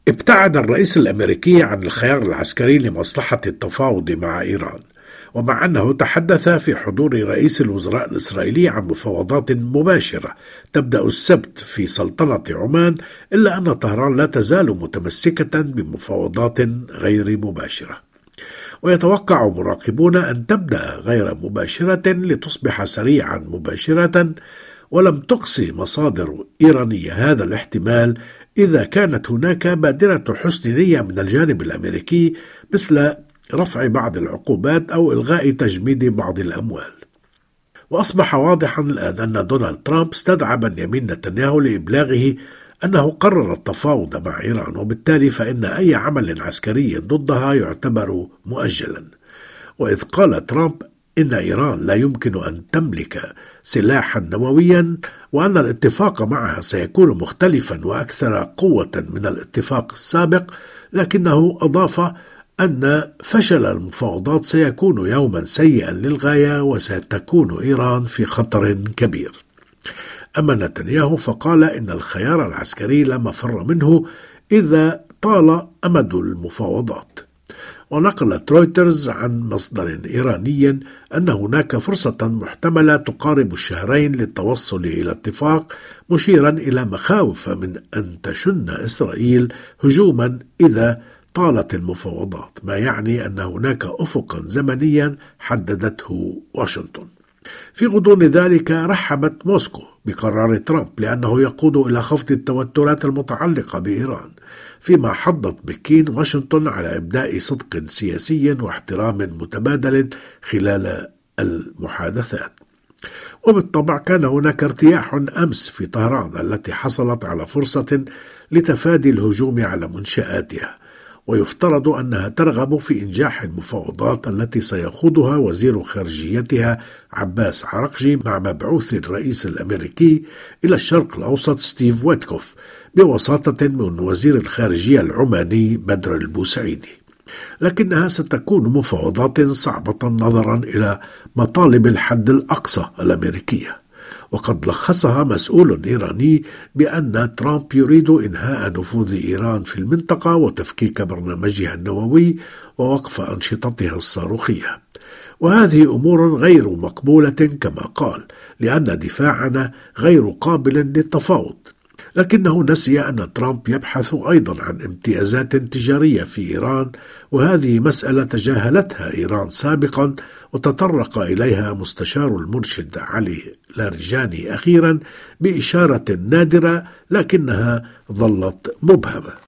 ابتعد الرئيس الأمريكي عن الخيار العسكري لمصلحة التفاوض مع إيران، ومع أنه تحدث في حضور رئيس الوزراء الإسرائيلي عن مفاوضات مباشرة تبدأ السبت في سلطنة عمان، إلا أن طهران لا تزال متمسكة بمفاوضات غير مباشرة. ويتوقع مراقبون أن تبدأ غير مباشرة لتصبح سريعا مباشرة، ولم تقصي مصادر إيرانية هذا الاحتمال إذا كانت هناك بادرة حسن نية من الجانب الأمريكي، مثل رفع بعض العقوبات أو إلغاء تجميد بعض الأموال. وأصبح واضحا الآن أن دونالد ترامب استدعى بنيامين نتنياهو لإبلاغه أنه قرر التفاوض مع إيران، وبالتالي فإن أي عمل عسكري ضدها يعتبر مؤجلا. وإذ قال ترامب إن إيران لا يمكن أن تملك سلاحا نوويا، وأن الاتفاق معها سيكون مختلفا وأكثر قوة من الاتفاق السابق، لكنه أضاف أن فشل المفاوضات سيكون يوما سيئا للغاية، وستكون إيران في خطر كبير. أما نتنياهو فقال إن الخيار العسكري لا مفر منه إذا طال أمد المفاوضات. ونقلت رويترز عن مصدر إيراني أن هناك فرصة محتملة تقارب الشهرين للتوصل إلى اتفاق، مشيرا إلى مخاوف من أن تشن إسرائيل هجوما إذا طالت المفاوضات، ما يعني أن هناك أفقا زمنيا حددته واشنطن. في غضون ذلك رحبت موسكو بقرار ترامب لأنه يقود إلى خفض التوترات المتعلقة بإيران، فيما حضت بكين واشنطن على إبداء صدق سياسي واحترام متبادل خلال المحادثات. وبالطبع كان هناك ارتياح أمس في طهران التي حصلت على فرصة لتفادي الهجوم على منشآتها، ويفترض أنها ترغب في إنجاح المفاوضات التي سيخوضها وزير خارجيتها عباس عرقجي مع مبعوث الرئيس الأمريكي إلى الشرق الأوسط ستيف ويتكوف بوساطة من وزير الخارجية العماني بدر البوسعيدي. لكنها ستكون مفاوضات صعبة نظرا إلى مطالب الحد الأقصى الأمريكية، وقد لخصها مسؤول إيراني بأن ترامب يريد إنهاء نفوذ إيران في المنطقة وتفكيك برنامجها النووي ووقف أنشطتها الصاروخية. وهذه أمور غير مقبولة كما قال، لأن دفاعنا غير قابل للتفاوض. لكنه نسي أن ترامب يبحث أيضا عن امتيازات تجارية في إيران، وهذه مسألة تجاهلتها إيران سابقا وتطرق إليها مستشار المرشد علي لارجاني أخيرا بإشارة نادرة، لكنها ظلت مبهمة.